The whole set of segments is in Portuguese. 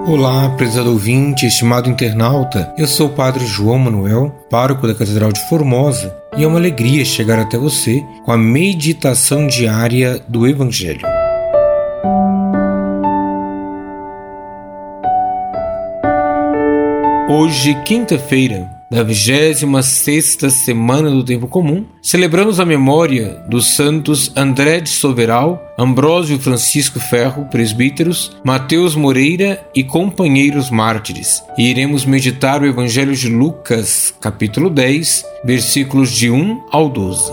Olá, prezado ouvinte, estimado internauta, eu sou o Padre João Manuel, pároco da Catedral de Formosa, e é uma alegria chegar até você com a meditação diária do Evangelho. Hoje, quinta-feira, da 26ª semana do Tempo Comum, celebramos a memória dos santos André de Soveral, Ambrósio Francisco Ferro, presbíteros, Mateus Moreira e companheiros mártires. E iremos meditar o Evangelho de Lucas, capítulo 10, versículos de 1 ao 12.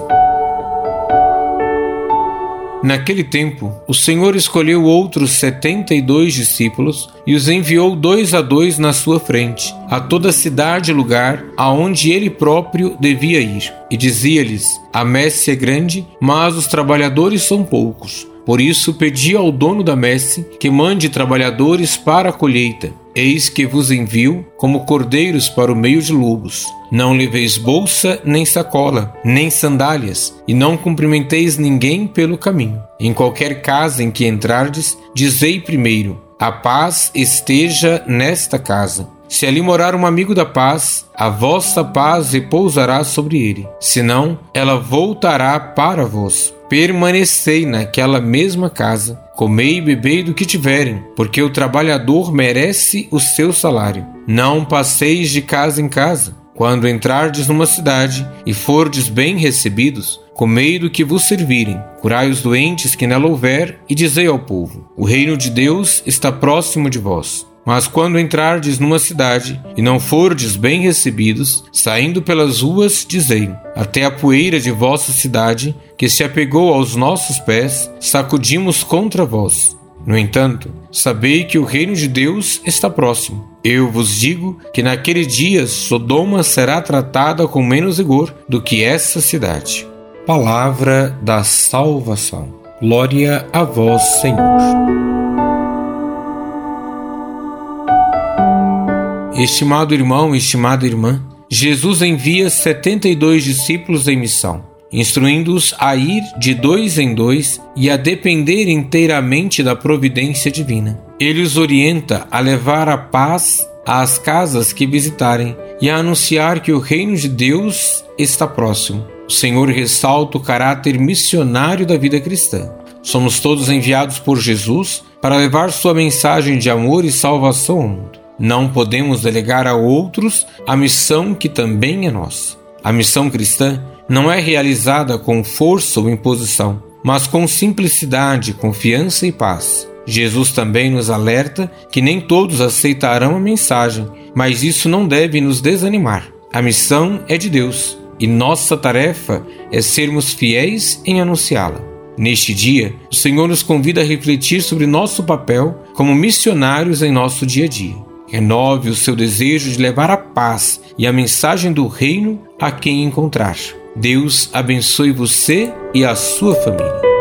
Naquele tempo, o Senhor escolheu outros 72 discípulos e os enviou 2 a 2 na sua frente, a toda cidade e lugar aonde ele próprio devia ir. E dizia-lhes: a messe é grande, mas os trabalhadores são poucos. Por isso pedi ao dono da messe que mande trabalhadores para a colheita. Eis que vos envio como cordeiros para o meio de lobos. Não leveis bolsa, nem sacola, nem sandálias, e não cumprimenteis ninguém pelo caminho. Em qualquer casa em que entrardes, dizei primeiro: a paz esteja nesta casa. Se ali morar um amigo da paz, a vossa paz repousará sobre ele. Senão, ela voltará para vós. Permanecei naquela mesma casa, comei e bebei do que tiverem, porque o trabalhador merece o seu salário. Não passeis de casa em casa. Quando entrardes numa cidade e fordes bem recebidos, comei do que vos servirem, curai os doentes que nela houver, e dizei ao povo: o reino de Deus está próximo de vós. Mas quando entrardes numa cidade e não fordes bem recebidos, saindo pelas ruas, dizei: até a poeira de vossa cidade, que se apegou aos nossos pés, sacudimos contra vós. No entanto, sabei que o reino de Deus está próximo. Eu vos digo que naquele dia Sodoma será tratada com menos rigor do que essa cidade. Palavra da salvação. Glória a vós, Senhor. Estimado irmão, estimada irmã, Jesus envia 72 discípulos em missão, instruindo-os a ir de 2 em 2 e a depender inteiramente da providência divina. Ele os orienta a levar a paz às casas que visitarem e a anunciar que o reino de Deus está próximo. O Senhor ressalta o caráter missionário da vida cristã. Somos todos enviados por Jesus para levar sua mensagem de amor e salvação ao mundo. Não podemos delegar a outros a missão que também é nossa. A missão cristã não é realizada com força ou imposição, mas com simplicidade, confiança e paz. Jesus também nos alerta que nem todos aceitarão a mensagem, mas isso não deve nos desanimar. A missão é de Deus e nossa tarefa é sermos fiéis em anunciá-la. Neste dia, o Senhor nos convida a refletir sobre nosso papel como missionários em nosso dia a dia. Renove o seu desejo de levar a paz e a mensagem do reino a quem encontrar. Deus abençoe você e a sua família.